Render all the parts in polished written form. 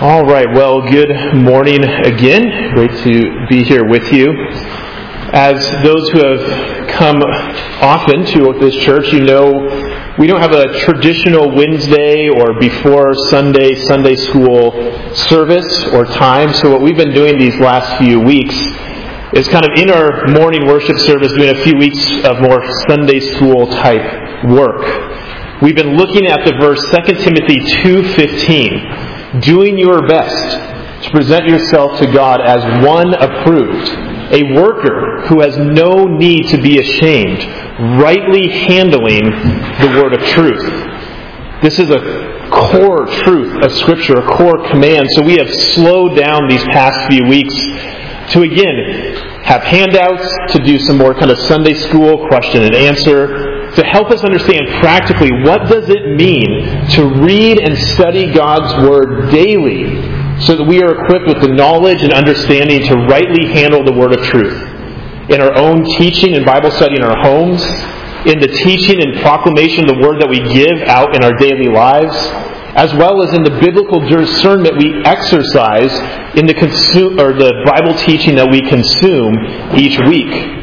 All right, well, good morning again. Great to be here with you. As those who have come often to this church, you know we don't have a traditional Wednesday or before Sunday school service or time. So what we've been doing these last few weeks is kind of in our morning worship service doing a few weeks of more Sunday school type work. We've been looking at the verse 2 Timothy 2:15. Doing your best to present yourself to God as one approved, a worker who has no need to be ashamed, rightly handling the word of truth. This is a core truth of Scripture, a core command. So we have slowed down these past few weeks to again have handouts, to do some more kind of Sunday school question and answer, to help us understand practically what does it mean to read and study God's Word daily so that we are equipped with the knowledge and understanding to rightly handle the Word of truth in our own teaching and Bible study in our homes, in the teaching and proclamation of the Word that we give out in our daily lives, as well as in the biblical discernment we exercise in the Bible teaching that we consume each week.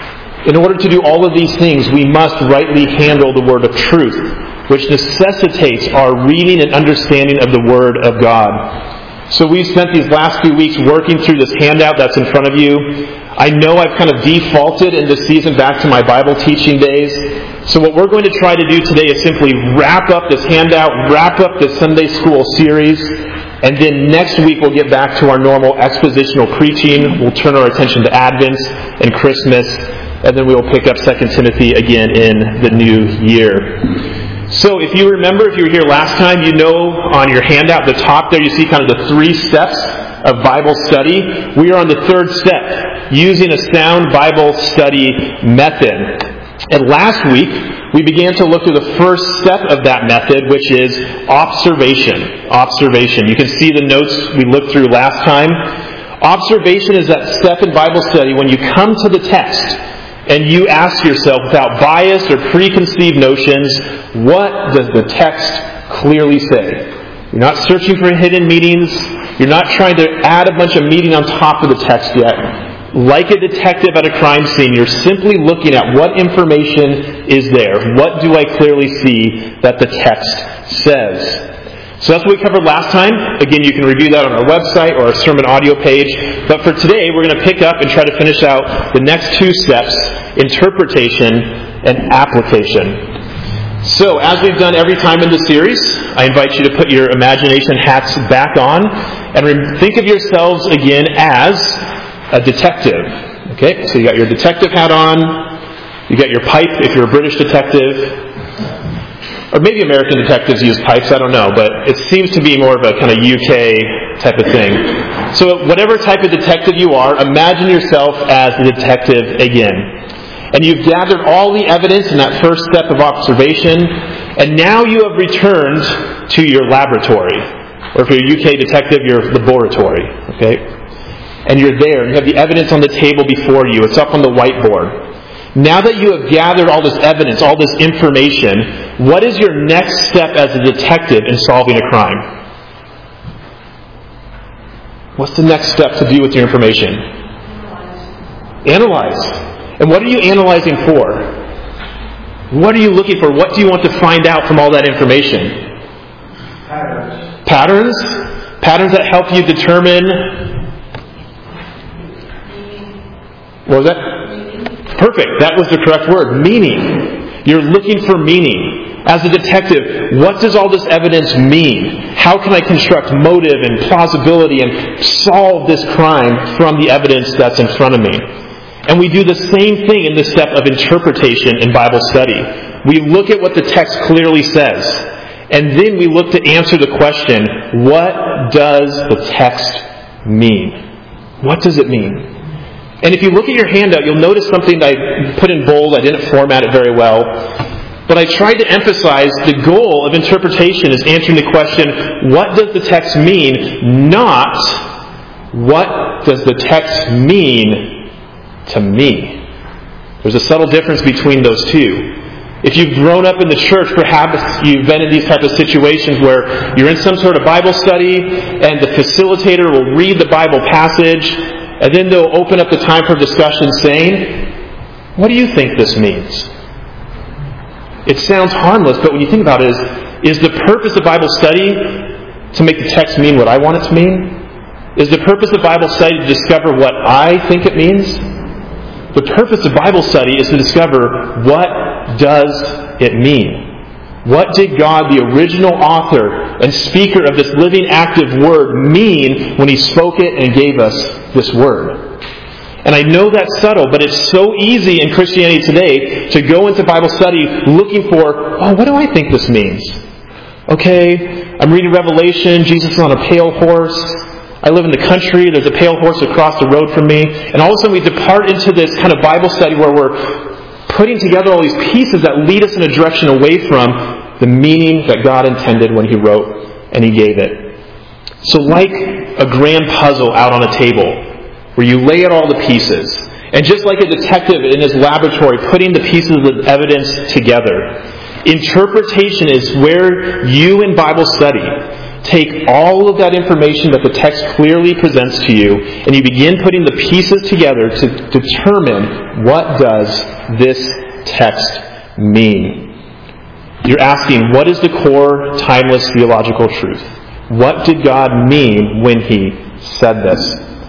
In order to do all of these things, we must rightly handle the word of truth, which necessitates our reading and understanding of the Word of God. So we've spent these last few weeks working through this handout that's in front of you. I know I've kind of defaulted in this season back to my Bible teaching days. So what we're going to try to do today is simply wrap up this handout, wrap up this Sunday school series, and then next week we'll get back to our normal expositional preaching. We'll turn our attention to Advent and Christmas, and then we will pick up 2 Timothy again in the new year. So if you remember, if you were here last time, you know on your handout at the top there you see kind of the 3 steps of Bible study. We are on the 3rd step, using a sound Bible study method. And last week, we began to look at the first step of that method, which is observation. Observation. You can see the notes we looked through last time. Observation is that step in Bible study when you come to the text and you ask yourself, without bias or preconceived notions, what does the text clearly say? You're not searching for hidden meanings. You're not trying to add a bunch of meaning on top of the text yet. Like a detective at a crime scene, you're simply looking at what information is there. What do I clearly see that the text says? So that's what we covered last time. Again, you can review that on our website or our sermon audio page. But for today, we're going to pick up and try to finish out the next 2 steps, interpretation and application. So, as we've done every time in the series, I invite you to put your imagination hats back on and think of yourselves again as a detective. Okay, so you got your detective hat on, you got your pipe if you're a British detective, or maybe American detectives use pipes, I don't know, but it seems to be more of a kind of UK type of thing. So whatever type of detective you are, imagine yourself as the detective again. And you've gathered all the evidence in that first step of observation, and now you have returned to your laboratory. Or if you're a UK detective, your laboratory. Okay? And you're there, and you have the evidence on the table before you. It's up on the whiteboard. Now that you have gathered all this evidence, all this information, what is your next step as a detective in solving a crime? What's the next step to do with your information? Analyze. And what are you analyzing for? What are you looking for? What do you want to find out from all that information? Patterns? Patterns that help you determine... What was that? Perfect. That was the correct word. Meaning. You're looking for meaning. As a detective, what does all this evidence mean? How can I construct motive and plausibility and solve this crime from the evidence that's in front of me? And we do the same thing in the step of interpretation in Bible study. We look at what the text clearly says. And then we look to answer the question, what does the text mean? What does it mean? And if you look at your handout, you'll notice something that I put in bold. I didn't format it very well. But I tried to emphasize the goal of interpretation is answering the question, what does the text mean? Not, what does the text mean to me? There's a subtle difference between those two. If you've grown up in the church, perhaps you've been in these types of situations where you're in some sort of Bible study and the facilitator will read the Bible passage and then they'll open up the time for discussion saying, "What do you think this means?" It sounds harmless, but when you think about it, is the purpose of Bible study to make the text mean what I want it to mean? Is the purpose of Bible study to discover what I think it means? The purpose of Bible study is to discover, what does it mean? What did God, the original author and speaker of this living, active Word, mean when He spoke it and gave us this Word? And I know that's subtle, but it's so easy in Christianity today to go into Bible study looking for, what do I think this means? Okay, I'm reading Revelation, Jesus is on a pale horse. I live in the country, there's a pale horse across the road from me. And all of a sudden we depart into this kind of Bible study where we're putting together all these pieces that lead us in a direction away from the meaning that God intended when He wrote and He gave it. So like a grand puzzle out on a table, where you lay out all the pieces, and just like a detective in his laboratory putting the pieces of evidence together, interpretation is where you in Bible study take all of that information that the text clearly presents to you, and you begin putting the pieces together to determine, what does this text mean? You're asking, what is the core, timeless theological truth? What did God mean when He said this?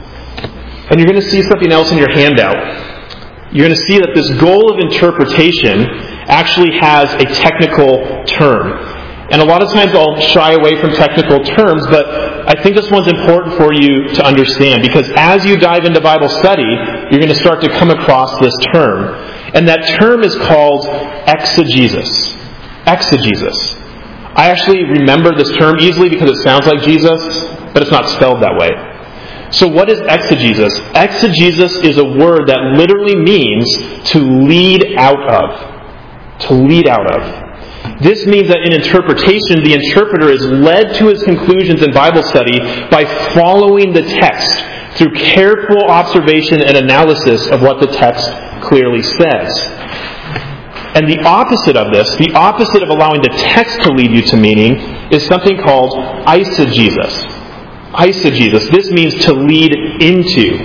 And you're going to see something else in your handout. You're going to see that this goal of interpretation actually has a technical term. And a lot of times I'll shy away from technical terms, but I think this one's important for you to understand, because as you dive into Bible study, you're going to start to come across this term. And that term is called exegesis. Exegesis. I actually remember this term easily because it sounds like Jesus, but it's not spelled that way. So what is exegesis? Exegesis is a word that literally means to lead out of. To lead out of. This means that in interpretation, the interpreter is led to his conclusions in Bible study by following the text through careful observation and analysis of what the text clearly says. And the opposite of this, the opposite of allowing the text to lead you to meaning, is something called eisegesis. Eisegesis. This means to lead into.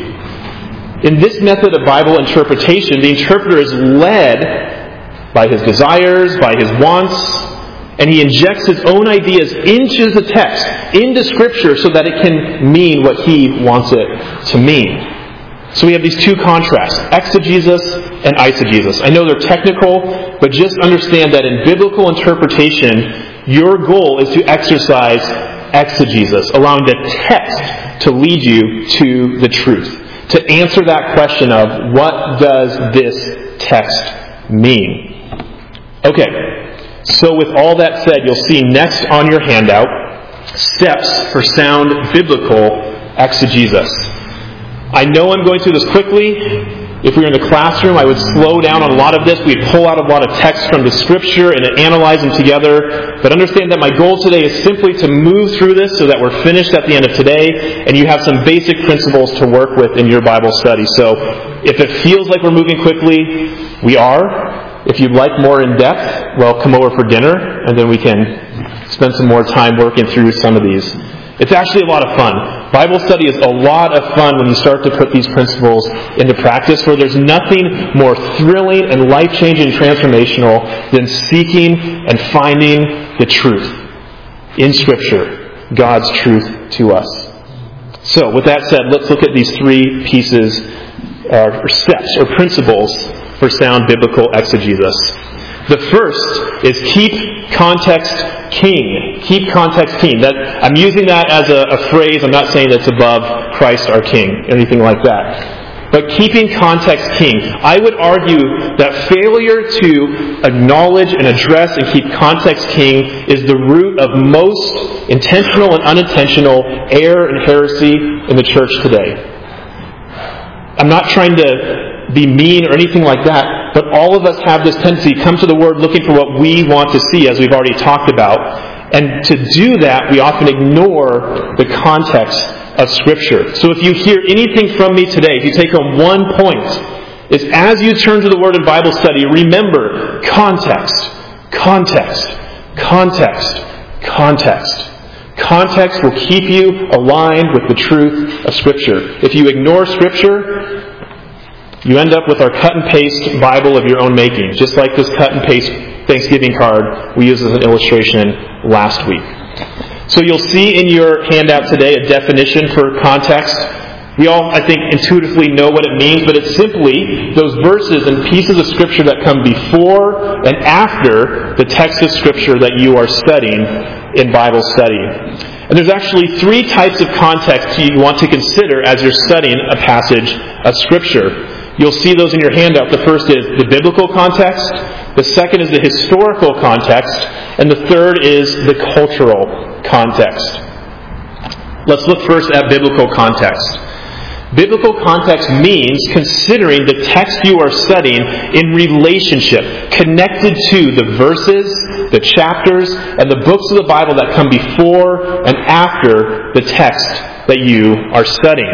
In this method of Bible interpretation, the interpreter is led by his desires, by his wants, and he injects his own ideas into the text, into Scripture, so that it can mean what he wants it to mean. So we have these two contrasts, exegesis and eisegesis. I know they're technical, but just understand that in biblical interpretation, your goal is to exercise exegesis, allowing the text to lead you to the truth, to answer that question of, what does this text mean? Okay, so with all that said, you'll see next on your handout, steps for sound biblical exegesis. I know I'm going through this quickly. If we were in the classroom, I would slow down on a lot of this. We'd pull out a lot of text from the Scripture and analyze them together. But understand that my goal today is simply to move through this so that we're finished at the end of today and you have some basic principles to work with in your Bible study. So if it feels like we're moving quickly, we are. If you'd like more in depth, well, come over for dinner and then we can spend some more time working through some of these. It's actually a lot of fun. Bible study is a lot of fun when you start to put these principles into practice, where there's nothing more thrilling and life-changing and transformational than seeking and finding the truth in Scripture, God's truth to us. So, with that said, let's look at these three pieces, or steps, or principles for sound biblical exegesis. The first is keep context king. Keep context king. I'm using that as a phrase. I'm not saying it's above Christ our King, anything like that. But keeping context king. I would argue that failure to acknowledge and address and keep context king is the root of most intentional and unintentional error and heresy in the church today. I'm not trying to be mean or anything like that, but all of us have this tendency to come to the Word looking for what we want to see, as we've already talked about. And to do that, we often ignore the context of Scripture. So if you hear anything from me today, if you take home one point, is as you turn to the Word in Bible study, remember context, context, context, context. Context will keep you aligned with the truth of Scripture. If you ignore Scripture, you end up with our cut and paste Bible of your own making, just like this cut and paste Thanksgiving card we used as an illustration last week. So you'll see in your handout today a definition for context. We all, I think, intuitively know what it means, but it's simply those verses and pieces of Scripture that come before and after the text of Scripture that you are studying in Bible study. And there's actually three types of context you want to consider as you're studying a passage of Scripture. You'll see those in your handout. The first is the biblical context, the second is the historical context, and the third is the cultural context. Let's look first at biblical context. Biblical context means considering the text you are studying in relationship, connected to the verses, the chapters, and the books of the Bible that come before and after the text that you are studying.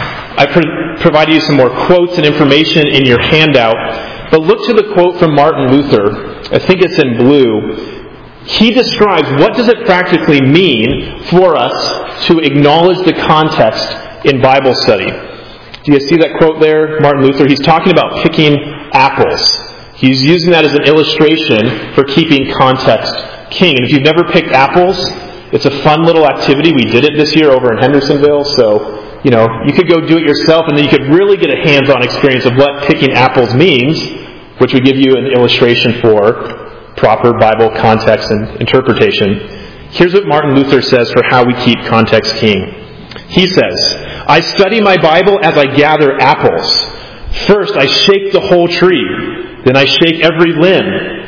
I provided you some more quotes and information in your handout, but look to the quote from Martin Luther. I think it's in blue. He describes what does it practically mean for us to acknowledge the context in Bible study. Do you see that quote there? Martin Luther, he's talking about picking apples. He's using that as an illustration for keeping context king. And if you've never picked apples, it's a fun little activity. We did it this year over in Hendersonville, so you could go do it yourself, and then you could really get a hands-on experience of what picking apples means, which would give you an illustration for proper Bible context and interpretation. Here's what Martin Luther says for how we keep context king. He says, "I study my Bible as I gather apples. First I shake the whole tree, then I shake every limb,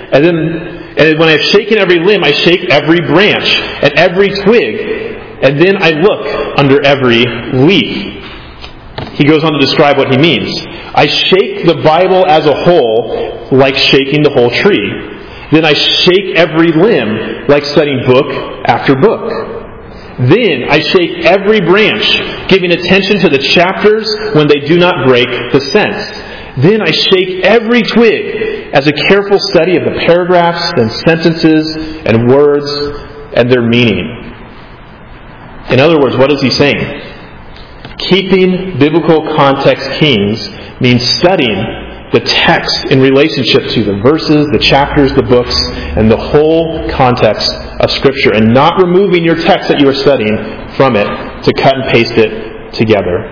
and when I've shaken every limb, I shake every branch and every twig, and then I look under every leaf." He goes on to describe what he means. "I shake the Bible as a whole like shaking the whole tree. Then I shake every limb like studying book after book. Then I shake every branch, giving attention to the chapters when they do not break the sense. Then I shake every twig as a careful study of the paragraphs and sentences and words and their meaning." In other words, what is he saying? Keeping biblical context kings means studying the text in relationship to the verses, the chapters, the books, and the whole context of Scripture, and not removing your text that you are studying from it to cut and paste it together.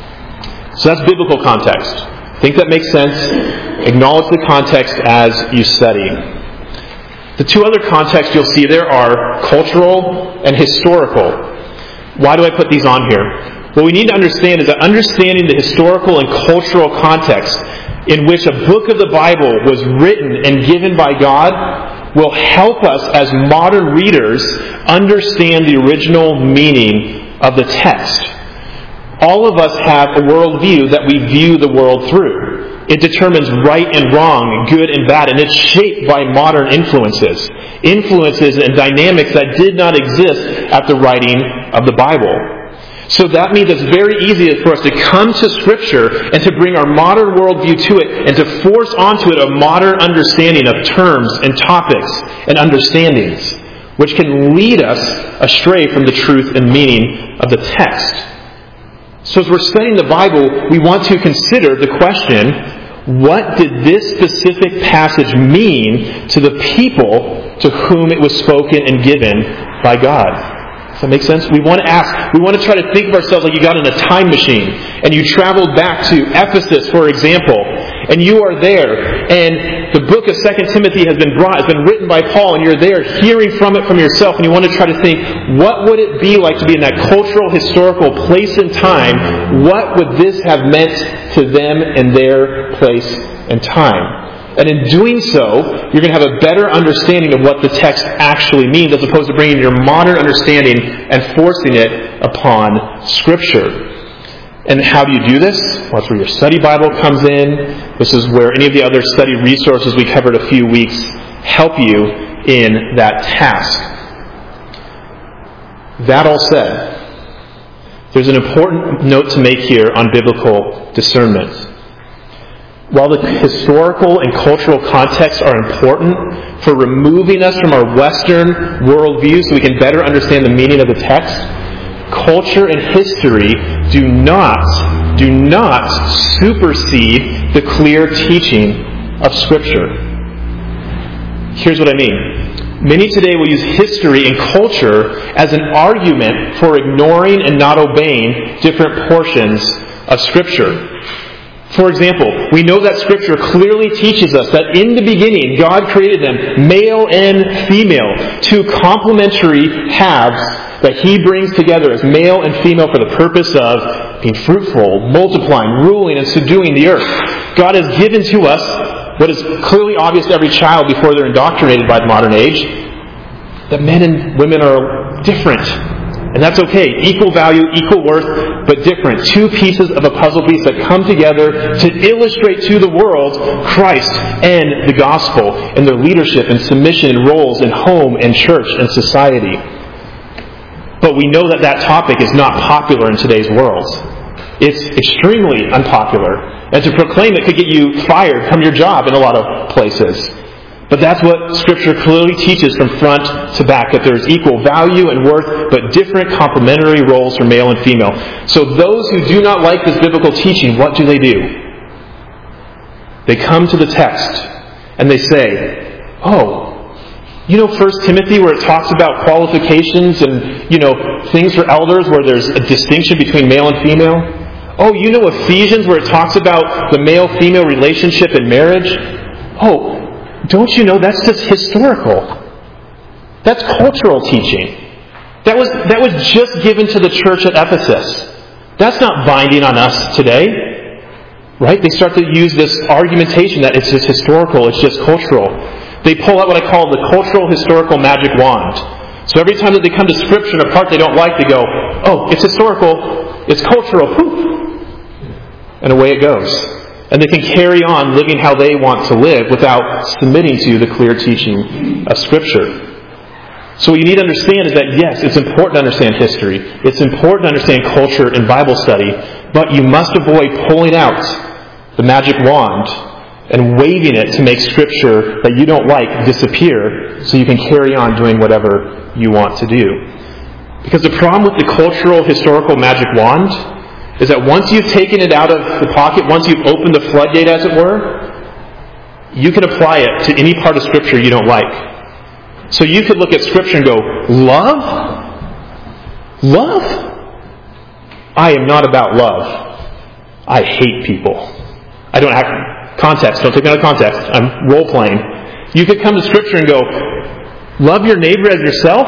So that's biblical context. Think that makes sense? Acknowledge the context as you study. The two other contexts you'll see there are cultural and historical. Why do I put these on here? What we need to understand is that understanding the historical and cultural context in which a book of the Bible was written and given by God will help us as modern readers understand the original meaning of the text. All of us have a worldview that we view the world through. It determines right and wrong, good and bad, and it's shaped by modern influences and dynamics that did not exist at the writing of the Bible. So that means it's very easy for us to come to Scripture and to bring our modern worldview to it and to force onto it a modern understanding of terms and topics and understandings, which can lead us astray from the truth and meaning of the text. So as we're studying the Bible, we want to consider the question, what did this specific passage mean to the people to whom it was spoken and given by God? Does that make sense? We want to try to think of ourselves like you got in a time machine and you traveled back to Ephesus, for example, and you are there, and the book of 2 Timothy has been written by Paul, and you're there hearing from it from yourself, and you want to try to think, what would it be like to be in that cultural, historical place and time? What would this have meant to them in their place and time? And in doing so, you're going to have a better understanding of what the text actually means, as opposed to bringing your modern understanding and forcing it upon Scripture. And how do you do this? Well, that's where your study Bible comes in. This is where any of the other study resources we covered a few weeks help you in that task. That all said, there's an important note to make here on biblical discernment. while the historical and cultural contexts are important for removing us from our Western worldview so we can better understand the meaning of the text, culture and history do not supersede the clear teaching of Scripture. Here's what I mean. Many today will use history and culture as an argument for ignoring and not obeying different portions of Scripture. For example, we know that Scripture clearly teaches us that in the beginning, God created them, male and female, two complementary halves that He brings together as male and female for the purpose of being fruitful, multiplying, ruling, and subduing the earth. God has given to us what is clearly obvious to every child before they're indoctrinated by the modern age, that men and women are different. And that's okay. Equal value, equal worth, but different. Two pieces of a puzzle piece that come together to illustrate to the world Christ and the gospel and their leadership and submission and roles in home and church and society. But we know that that topic is not popular in today's world. It's extremely unpopular. And to proclaim it could get you fired from your job in a lot of places. But that's what Scripture clearly teaches from front to back, that there's equal value and worth, but different complementary roles for male and female. So those who do not like this biblical teaching, what do? They come to the text and they say, oh, you know 1 Timothy where it talks about qualifications and, things for elders where there's a distinction between male and female? Oh, you know Ephesians where it talks about the male-female relationship in marriage? Oh, don't you know that's just historical? That's cultural teaching. That was just given to the church at Ephesus. That's not binding on us today. Right? They start to use this argumentation that it's just historical, it's just cultural. They pull out what I call the cultural historical magic wand. So every time that they come to Scripture and a part they don't like, they go, oh, it's historical, it's cultural, poof. And away it goes. And they can carry on living how they want to live without submitting to the clear teaching of Scripture. So what you need to understand is that, yes, it's important to understand history. It's important to understand culture and Bible study. But you must avoid pulling out the magic wand and waving it to make Scripture that you don't like disappear so you can carry on doing whatever you want to do. Because the problem with the cultural historical magic wand is that once you've taken it out of the pocket, once you've opened the floodgate, as it were, you can apply it to any part of Scripture you don't like. So you could look at Scripture and go, love? Love? I am not about love. I hate people. I don't have context. Don't take me out of context. I'm role-playing. You could come to Scripture and go, love your neighbor as yourself?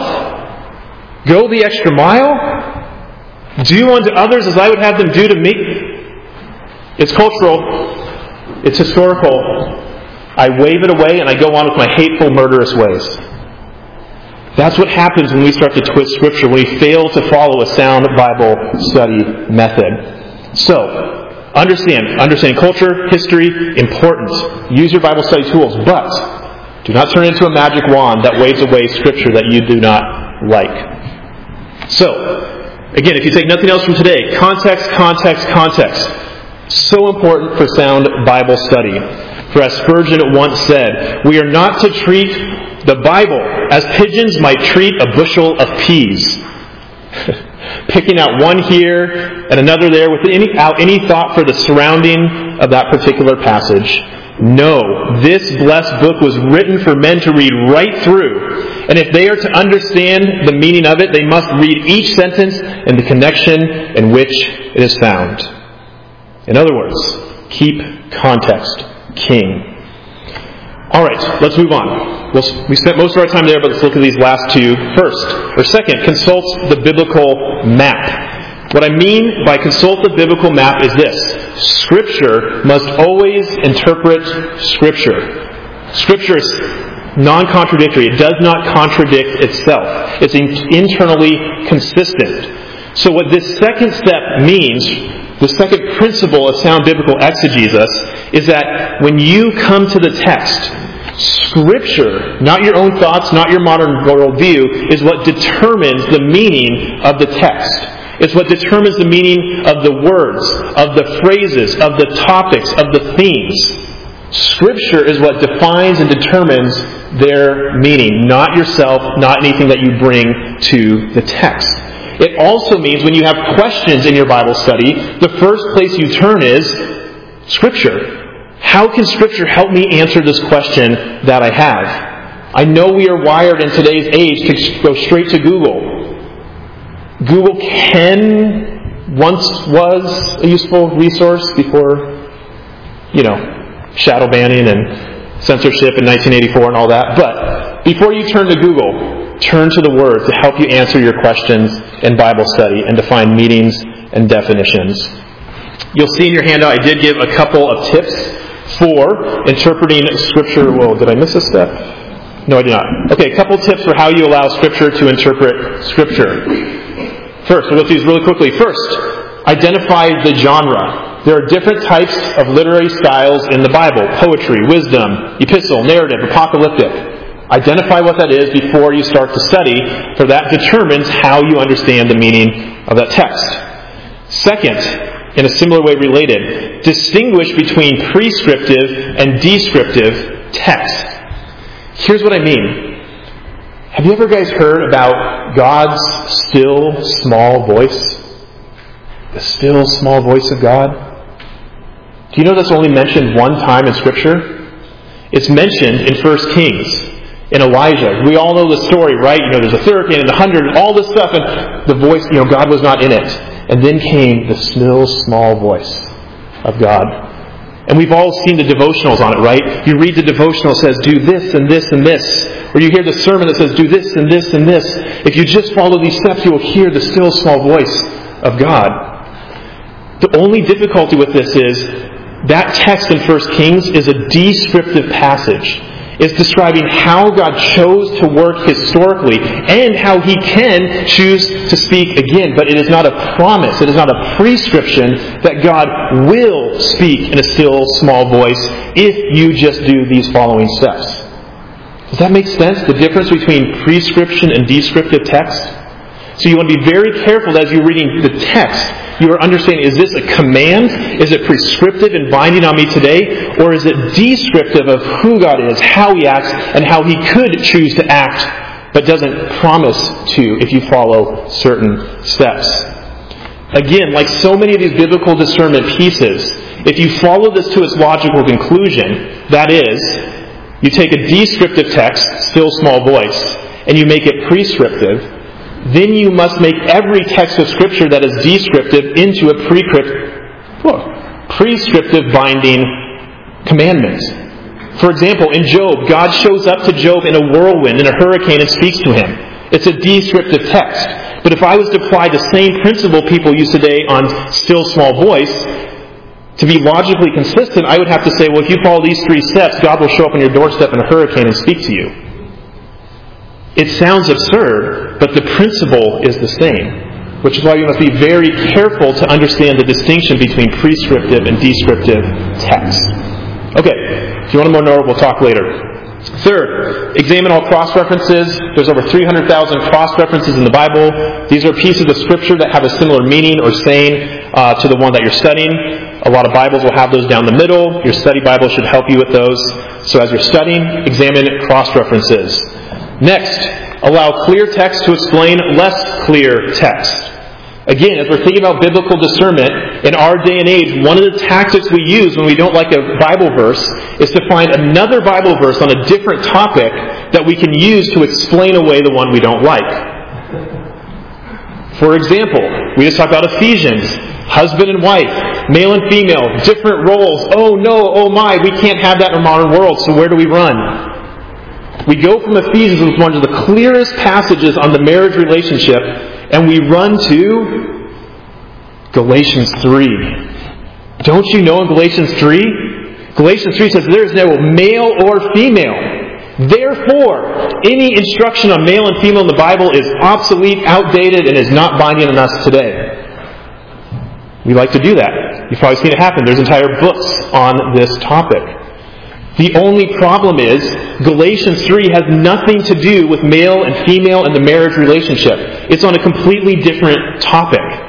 Go the extra mile? Do unto others as I would have them do to me? It's cultural. It's historical. I wave it away and I go on with my hateful, murderous ways. That's what happens when we start to twist Scripture, when we fail to follow a sound Bible study method. So, understanding culture, history, important. Use your Bible study tools, but do not turn it into a magic wand that waves away Scripture that you do not like. So, again, if you take nothing else from today, context. So important for sound Bible study. For as Spurgeon once said, we are not to treat the Bible as pigeons might treat a bushel of peas. Picking out one here and another there without any thought for the surrounding of that particular passage. No, this blessed book was written for men to read right through. And if they are to understand the meaning of it, they must read each sentence and the connection in which it is found. In other words, keep context king. Alright, let's move on. We spent most of our time there, but let's look at these last two first. Or second, consult the biblical map. What I mean by consult the biblical map is this. Scripture must always interpret Scripture. Scripture is non-contradictory. It does not contradict itself. It's internally consistent. So what this second step means, the second principle of sound biblical exegesis, is that when you come to the text, Scripture, not your own thoughts, not your modern worldview, is what determines the meaning of the text. It's what determines the meaning of the words, of the phrases, of the topics, of the themes. Scripture is what defines and determines their meaning, not yourself, not anything that you bring to the text. It also means when you have questions in your Bible study, the first place you turn is Scripture. How can Scripture help me answer this question that I have? I know we are wired in today's age to go straight to Google. Google once was a useful resource before, shadow banning and censorship in 1984 and all that. But before you turn to Google, turn to the Word to help you answer your questions in Bible study and to find meanings and definitions. You'll see in your handout I did give a couple of tips for interpreting Scripture. Whoa, did I miss a step? No, I did not. Okay, a couple tips for how you allow Scripture to interpret Scripture. First, we'll go through these really quickly. First, identify the genre. There are different types of literary styles in the Bible: poetry, wisdom, epistle, narrative, apocalyptic. Identify what that is before you start to study, for that determines how you understand the meaning of that text. Second, in a similar way related, distinguish between prescriptive and descriptive text. Here's what I mean. Have you ever guys heard about God's still small voice? The still small voice of God? Do you know that's only mentioned one time in Scripture? It's mentioned in 1 Kings, in Elijah. We all know the story, right? There's a hurricane and 100 and all this stuff, and the voice, God was not in it. And then came the still small voice of God. And we've all seen the devotionals on it, right? You read the devotional, it says, do this and this and this. Or you hear the sermon that says, do this and this and this. If you just follow these steps, you will hear the still small voice of God. The only difficulty with this is that text in 1 Kings is a descriptive passage. It's describing how God chose to work historically and how He can choose to speak again. But it is not a promise, it is not a prescription that God will speak in a still small voice if you just do these following steps. Does that make sense? The difference between prescription and descriptive text? So you want to be very careful as you're reading the text. You are understanding, is this a command? Is it prescriptive and binding on me today? Or is it descriptive of who God is, how He acts, and how He could choose to act, but doesn't promise to if you follow certain steps? Again, like so many of these biblical discernment pieces, if you follow this to its logical conclusion, that is, you take a descriptive text, still small voice, and you make it prescriptive, then you must make every text of Scripture that is descriptive into a prescriptive binding commandment. For example, in Job, God shows up to Job in a whirlwind, in a hurricane, and speaks to him. It's a descriptive text. But if I was to apply the same principle people use today on still small voice, to be logically consistent, I would have to say, well, if you follow these 3 steps, God will show up on your doorstep in a hurricane and speak to you. It sounds absurd, but the principle is the same, which is why you must be very careful to understand the distinction between prescriptive and descriptive text. Okay, if you want to know more, we'll talk later. Third, examine all cross-references. There's over 300,000 cross-references in the Bible. These are pieces of Scripture that have a similar meaning or saying to the one that you're studying. A lot of Bibles will have those down the middle. Your study Bible should help you with those. So as you're studying, examine cross-references. Next, allow clear text to explain less clear text. Again, as we're thinking about biblical discernment, in our day and age, one of the tactics we use when we don't like a Bible verse is to find another Bible verse on a different topic that we can use to explain away the one we don't like. For example, we just talked about Ephesians. Husband and wife, male and female, different roles. Oh no, oh my, we can't have that in our modern world, so where do we run? We go from Ephesians, which is one of the clearest passages on the marriage relationship, and we run to Galatians 3. Don't you know in Galatians 3? Galatians 3 says there is no male or female. Therefore, any instruction on male and female in the Bible is obsolete, outdated, and is not binding on us today. We like to do that. You've probably seen it happen. There's entire books on this topic. The only problem is Galatians 3 has nothing to do with male and female and the marriage relationship. It's on a completely different topic.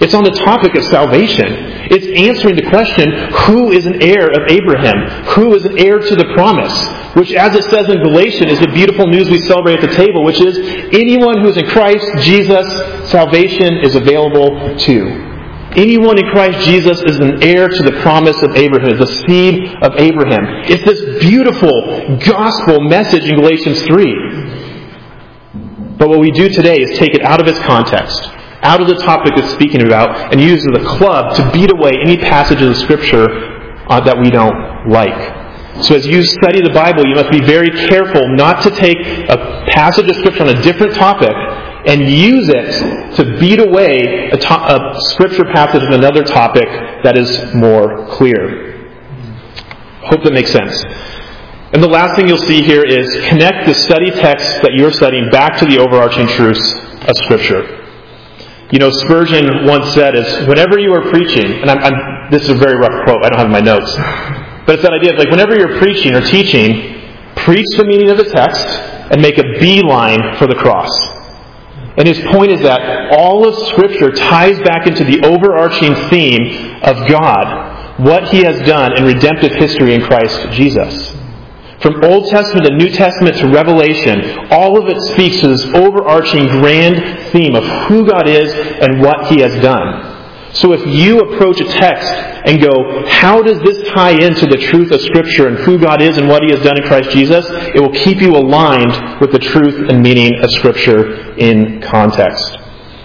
It's on the topic of salvation. It's answering the question, who is an heir of Abraham? Who is an heir to the promise? Which, as it says in Galatians, is the beautiful news we celebrate at the table, which is anyone who is in Christ Jesus, salvation is available to. Anyone in Christ Jesus is an heir to the promise of Abraham, the seed of Abraham. It's this beautiful gospel message in Galatians 3. But what we do today is take it out of its context, out of the topic it's speaking about, and use it as a club to beat away any passages of Scripture that we don't like. So as you study the Bible, you must be very careful not to take a passage of Scripture on a different topic and use it to beat away a Scripture passage on another topic that is more clear. Hope that makes sense. And the last thing you'll see here is connect the study text that you're studying back to the overarching truths of Scripture. You know, Spurgeon once said, is whenever you are preaching, and this is a very rough quote, I don't have my notes, but it's that idea of like whenever you're preaching or teaching, preach the meaning of the text and make a beeline for the cross. And his point is that all of Scripture ties back into the overarching theme of God, what He has done in redemptive history in Christ Jesus. From Old Testament to New Testament to Revelation, all of it speaks to this overarching grand theme of who God is and what He has done. So if you approach a text and go, how does this tie into the truth of Scripture and who God is and what He has done in Christ Jesus? It will keep you aligned with the truth and meaning of Scripture in context.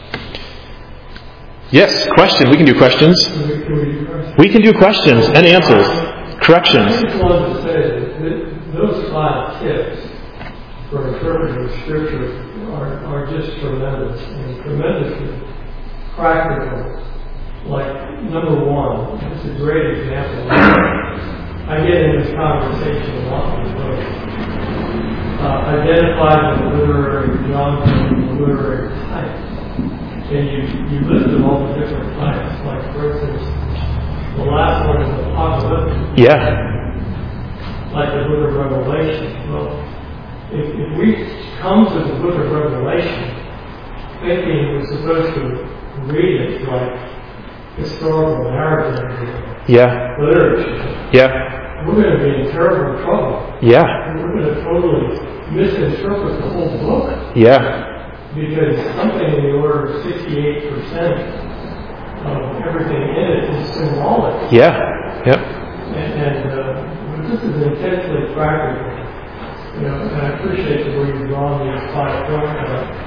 Yes, question. We can do questions. We can do questions and answers. Corrections. I just wanted to say that those 5 tips for interpreting Scripture are just tremendous and tremendously practical. Like, number 1, it's a great example. I get in this conversation a lot with folks. Identify the literary genre and the literary type. And you list them all the different types. Like, for instance, the last one is apocalyptic. Yeah. Like the book of Revelation. Well, if we come to the book of Revelation thinking we're supposed to read it like historical narrative literature, we're going to be in terrible trouble. Yeah. We're going to totally misinterpret the whole book. Yeah. Because something in the order of 68% of everything in it is symbolic. Yeah. Yep. And this is intensely practical. You know, and I appreciate the way you've drawn these 5 points.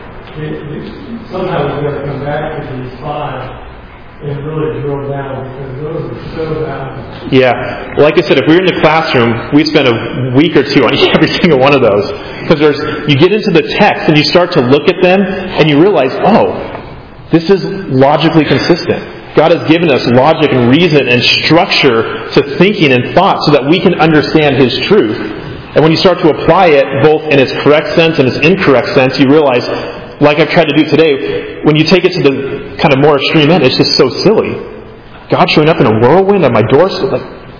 Somehow we're going to come back to these 5 and really drill down because those are so valuable. Yeah. Like I said, if we were in the classroom, we'd spend a week or 2 on every single one of those. Because you get into the text and you start to look at them and you realize, oh, this is logically consistent. God has given us logic and reason and structure to thinking and thought so that we can understand His truth. And when you start to apply it both in its correct sense and its incorrect sense, you realize, like I've tried to do today, when you take it to the kind of more extreme end, it's just so silly. God showing up in a whirlwind on my doorstep.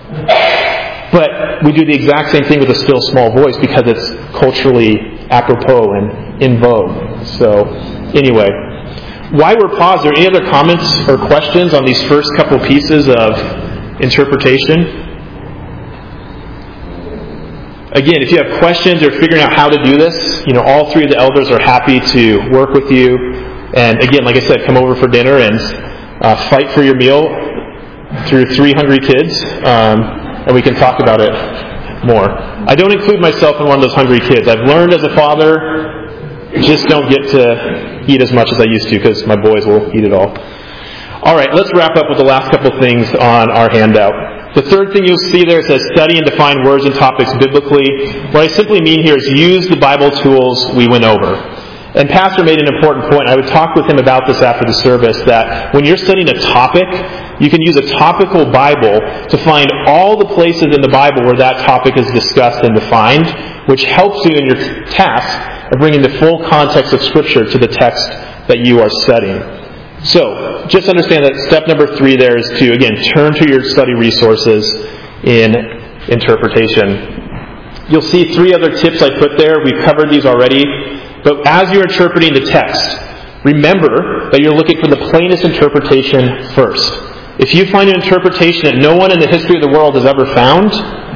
But we do the exact same thing with a still small voice because it's culturally apropos and in vogue. So, anyway. While we're paused, are there any other comments or questions on these first couple pieces of interpretation? Again, if you have questions or figuring out how to do this, all 3 of the elders are happy to work with you. And again, like I said, come over for dinner and fight for your meal through 3 hungry kids, and we can talk about it more. I don't include myself in one of those hungry kids. I've learned as a father, just don't get to eat as much as I used to because my boys will eat it all. All right, let's wrap up with the last couple things on our handout. The third thing you'll see there says study and define words and topics biblically. What I simply mean here is use the Bible tools we went over. And Pastor made an important point. I would talk with him about this after the service, that when you're studying a topic, you can use a topical Bible to find all the places in the Bible where that topic is discussed and defined, which helps you in your task of bringing the full context of Scripture to the text that you are studying. So, just understand that step number 3 there is to, again, turn to your study resources in interpretation. You'll see 3 other tips I put there. We've covered these already. But as you're interpreting the text, remember that you're looking for the plainest interpretation first. If you find an interpretation that no one in the history of the world has ever found,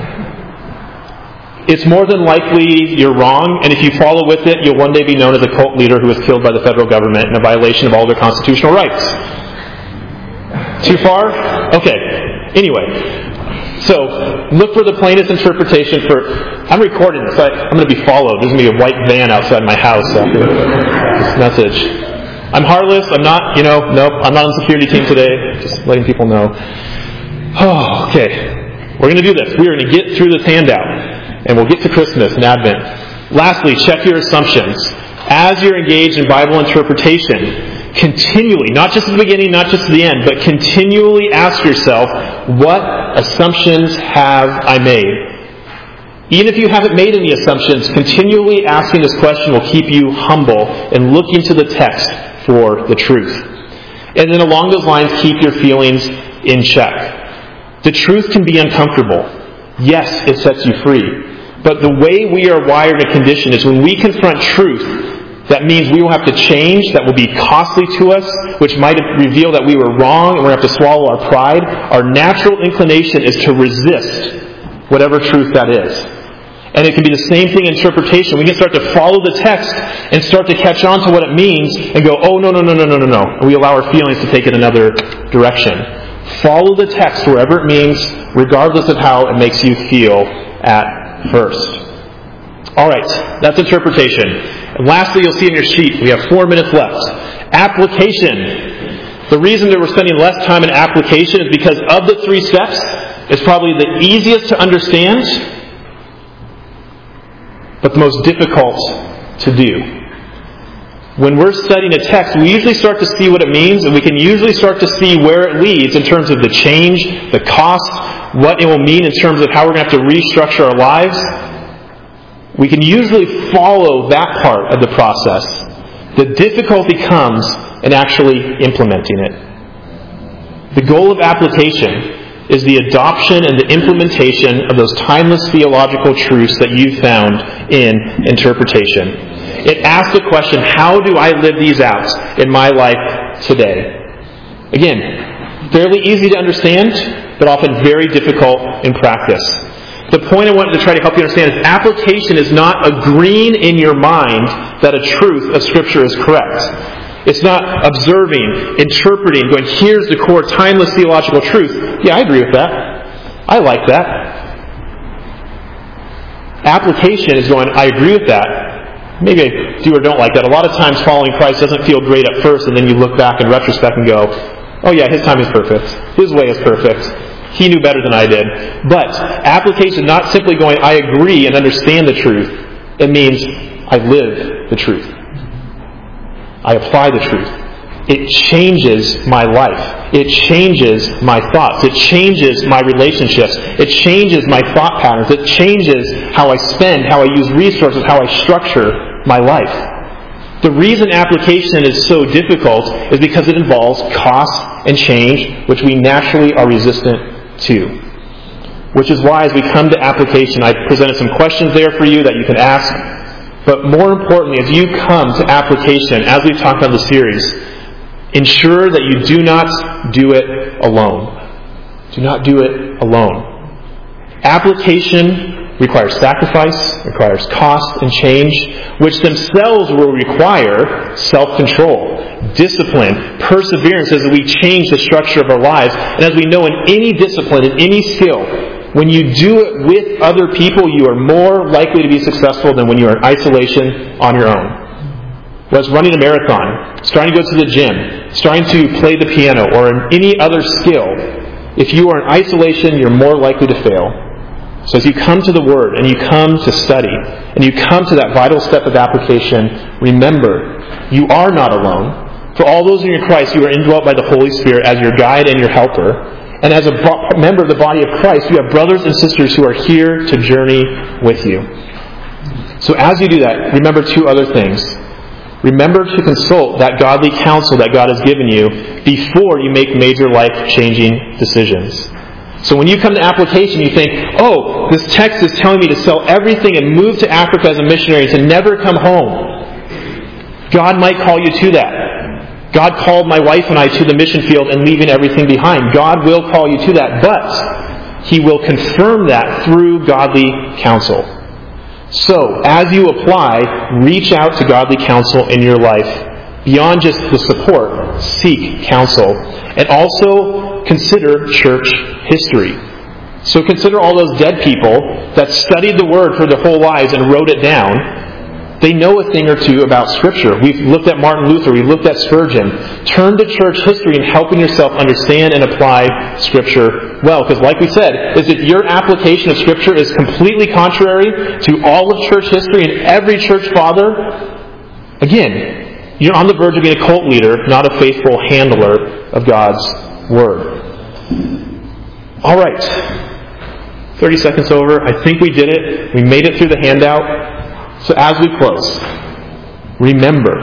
it's more than likely you're wrong, and if you follow with it, you'll one day be known as a cult leader who was killed by the federal government in a violation of all their constitutional rights. Too far? Okay. Anyway, so look for the plainest interpretation I'm recording this. I'm going to be followed. There's going to be a white van outside my house after this message. I'm heartless. I'm not, nope, I'm not on the security team today. Just letting people know. Oh, okay. We're going to do this. We're going to get through this handout, and we'll get to Christmas and Advent. Lastly, check your assumptions. As you're engaged in Bible interpretation, continually, not just at the beginning, not just at the end, but continually ask yourself, what assumptions have I made? Even if you haven't made any assumptions, continually asking this question will keep you humble and looking to the text for the truth. And then along those lines, keep your feelings in check. The truth can be uncomfortable. Yes, it sets you free. But the way we are wired and conditioned is when we confront truth, that means we will have to change, that will be costly to us, which might reveal that we were wrong and we're going to have to swallow our pride. Our natural inclination is to resist whatever truth that is. And it can be the same thing in interpretation. We can start to follow the text and start to catch on to what it means and go, oh, no. And we allow our feelings to take it another direction. Follow the text wherever it means, regardless of how it makes you feel at first. All right, that's interpretation. And lastly, you'll see in your sheet, we have 4 minutes left. Application. The reason that we're spending less time in application is because of the 3 steps, it's probably the easiest to understand, but the most difficult to do. When we're studying a text, we usually start to see what it means, and we can usually start to see where it leads in terms of the change, the cost, what it will mean in terms of how we're going to have to restructure our lives. We can usually follow that part of the process. The difficulty comes in actually implementing it. The goal of application is the adoption and the implementation of those timeless theological truths that you found in interpretation. It asks the question, how do I live these out in my life today? Again, fairly easy to understand, but often very difficult in practice. The point I wanted to try to help you understand is application is not agreeing in your mind that a truth of Scripture is correct. It's not observing, interpreting, going, here's the core timeless theological truth. Yeah, I agree with that. I like that. Application is going, I agree with that. Maybe I do or don't like that. A lot of times following Christ doesn't feel great at first, and then you look back in retrospect and go, oh yeah, His time is perfect. His way is perfect. He knew better than I did. But application is not simply going, I agree and understand the truth. It means I live the truth. I apply the truth. It changes my life. It changes my thoughts. It changes my relationships. It changes my thought patterns. It changes how I spend, how I use resources, how I structure my life. The reason application is so difficult is because it involves cost and change, which we naturally are resistant to. Which is why as we come to application, I presented some questions there for you that you can ask. But more importantly, as you come to application, as we've talked about the series, ensure that you do not do it alone. Do not do it alone. Application requires sacrifice, requires cost and change, which themselves will require self-control, discipline, perseverance as we change the structure of our lives. And as we know in any discipline, in any skill, when you do it with other people, you are more likely to be successful than when you are in isolation on your own. Whether it's running a marathon, starting to go to the gym, starting to play the piano, or in any other skill, if you are in isolation, you're more likely to fail. So as you come to the Word, and you come to study, and you come to that vital step of application, remember, you are not alone. For all those in Christ, you are indwelt by the Holy Spirit as your guide and your helper. And as a member of the body of Christ, you have brothers and sisters who are here to journey with you. So as you do that, remember 2 other things. Remember to consult that godly counsel that God has given you before you make major life-changing decisions. So when you come to application, you think, oh, this text is telling me to sell everything and move to Africa as a missionary and to never come home. God might call you to that. God called my wife and I to the mission field and leaving everything behind. God will call you to that, but He will confirm that through godly counsel. So, as you apply, reach out to godly counsel in your life. Beyond just the support, seek counsel. And also consider church history. So consider all those dead people that studied the Word for their whole lives and wrote it down. They know a thing or two about Scripture. We've looked at Martin Luther. We've looked at Spurgeon. Turn to church history and helping yourself understand and apply Scripture well. Because like we said, if your application of Scripture is completely contrary to all of church history and every church father, again, you're on the verge of being a cult leader, not a faithful handler of God's Word. All right. 30 seconds over. I think we did it. We made it through the handout. So as we close, remember,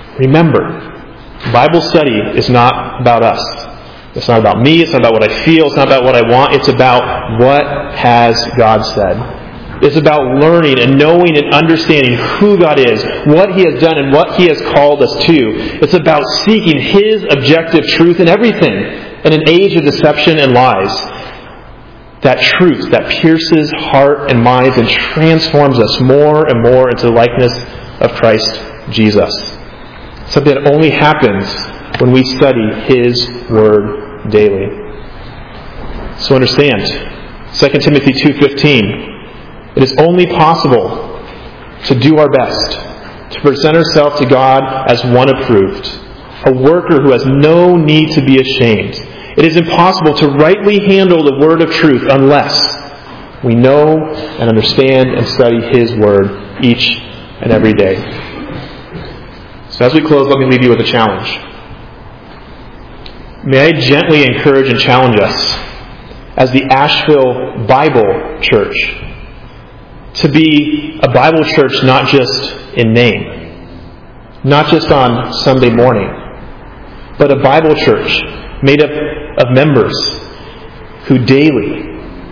Bible study is not about us. It's not about me. It's not about what I feel. It's not about what I want. It's about what has God said. It's about learning and knowing and understanding who God is, what He has done, and what He has called us to. It's about seeking His objective truth in everything in an age of deception and lies. That truth that pierces heart and minds and transforms us more and more into the likeness of Christ Jesus. Something that only happens when we study His Word daily. So understand, 2 Timothy 2:15, it is only possible to do our best, to present ourselves to God as one approved, a worker who has no need to be ashamed. It is impossible to rightly handle the Word of truth unless we know and understand and study His Word each and every day. So as we close, let me leave you with a challenge. May I gently encourage and challenge us as the Asheville Bible Church to be a Bible church not just in name, not just on Sunday morning, but a Bible church made up of members who daily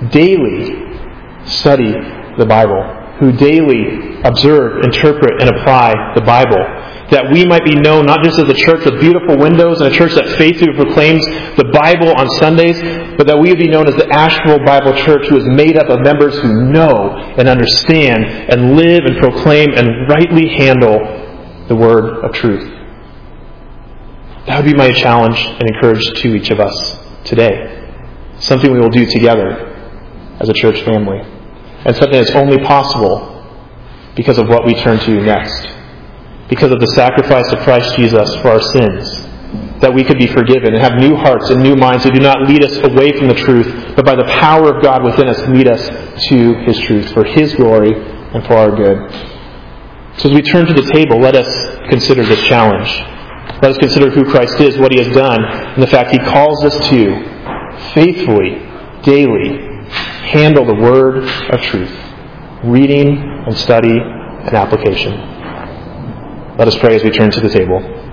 study the Bible, who daily observe, interpret, and apply the Bible, that we might be known not just as a church with beautiful windows and a church that faithfully proclaims the Bible on Sundays, but that we would be known as the Asheville Bible Church, who is made up of members who know and understand and live and proclaim and rightly handle the Word of truth. That would be my challenge and encouragement to each of us today. Something we will do together as a church family. And something that's only possible because of what we turn to next. Because of the sacrifice of Christ Jesus for our sins. That we could be forgiven and have new hearts and new minds that do not lead us away from the truth, but by the power of God within us, lead us to His truth for His glory and for our good. So as we turn to the table, let us consider this challenge. Let us consider who Christ is, what He has done, and the fact He calls us to faithfully, daily, handle the Word of truth, reading and study and application. Let us pray as we turn to the table.